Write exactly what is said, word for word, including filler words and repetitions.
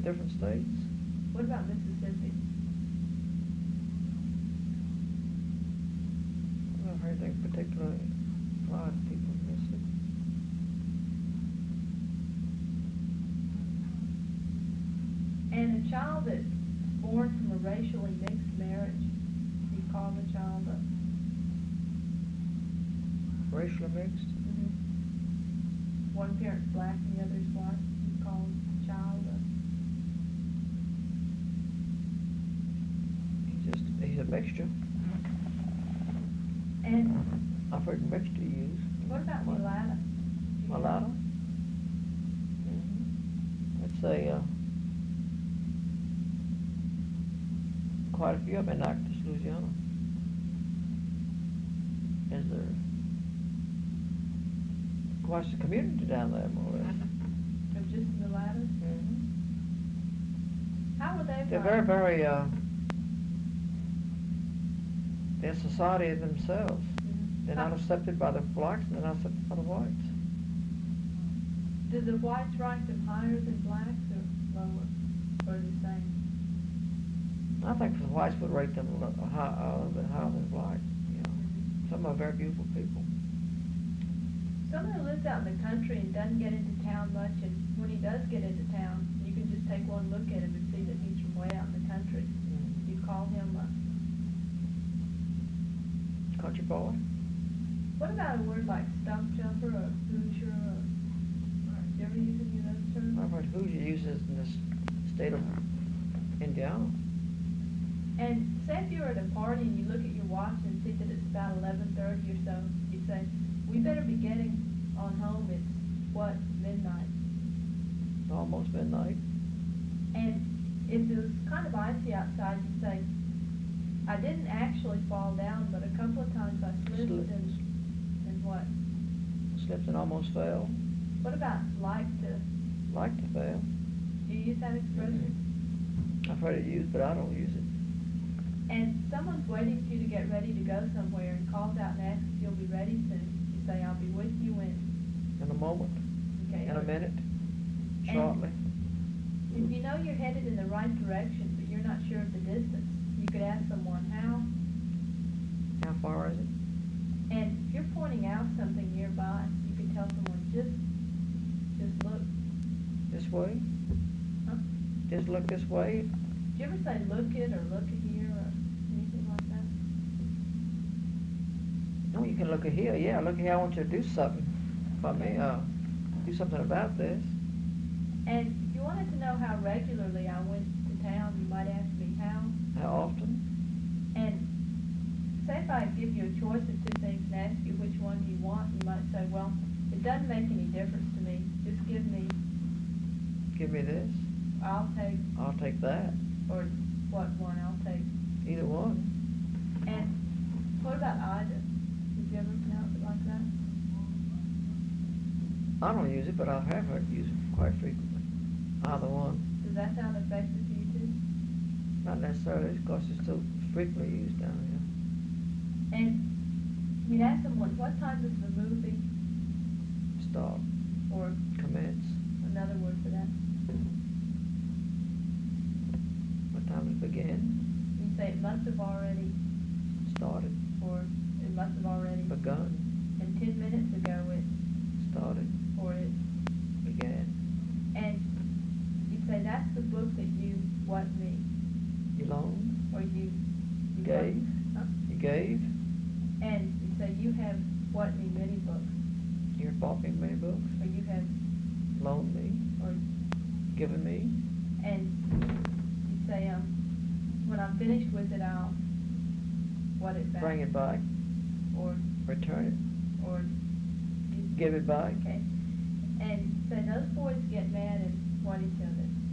different states. What about Mississippi? I don't heard anything particularly apply to people in Mississippi. And a child that's born from a racially mixed marriage, you call the child a... Racially mixed? Mm-hmm. One parent's black and the other's white, you call the child a... He's just, he's a mixture. And I've heard mixture used. what about mulatto? Mulatto? Mm-hmm. Let's say, uh, quite a few of them in Nacogdoches, Louisiana. Is there quite a community down there, more or less? Of just mulattoes? Mm-hmm. How would they They're find- very, very, uh, they're a society of themselves. Mhm. They're not How- accepted by the blacks, and they're not accepted by the whites. Do the whites rank them higher than blacks or lower, or the same? I think the whites would rate them a little, high, a little bit higher than black. You know, some are very beautiful people. Someone who lives out in the country and doesn't get into town much, and when he does get into town, you can just take one look at him and see that he's from way out in the country. Mm. You call him a... Country boy? What about a word like stump jumper or hoosier or... Do you ever use any of those terms? I've heard Hoosier uses in the s- state of Indiana. And say if you're at a party and you look at your watch and see that it's about eleven thirty or so, you say, we better be getting on home, it's what, midnight? Almost midnight. And if it was kind of icy outside, you'd say, I didn't actually fall down, but a couple of times I slipped Slipped. and, and what? Slipped and almost fell. What about like to, Like to fail. do you use that expression? I've heard it used, but I don't use it. And someone's waiting for you to get ready to go somewhere and calls out and asks if you'll be ready soon. You say, I'll be with you when. In a moment, Okay. in a minute, shortly. If you know you're headed in the right direction, but you're not sure of the distance, you could ask someone how. How far is it? And if you're pointing out something nearby, you could tell someone, just, just look. This way? Huh? Just look this way? Do you ever say look it or look it here or anything like that? No, you can look at here. Yeah, look here. I want you to do something for me. Uh, do something about this. And if you wanted to know how regularly I went to town, you might ask me how. How often? And say if I give you a choice of two things and ask you which one do you want, you might say, well, it doesn't make any difference to me. Just give me, Give me this. I'll take, I'll take that. or what one I'll take. Either one. And what about Ida? Did you ever pronounce it like that? I don't use it, but I've have heard it used quite frequently. Either one. Does that sound effective to you too? Not necessarily, because it's so frequently used down here. And you'd ask someone, what time does the movie, Start. or Commence. another word for that? What time does it begin? You say it must have already, Started. or it must have already, Begun. and ten minutes ago it, Started. or it, Began. and you'd say that's the book that you, what, me, You loaned. or you, you Gave. Huh? You gave. And you say you have, what, me, many books, You bought me many books. or you have, Loaned me. or, Given me. and you say, um, when I'm finished with it, I'll, what it back, Bring it back. or, Return or, you, it. Give it back. okay, and say those boys get mad and what each other.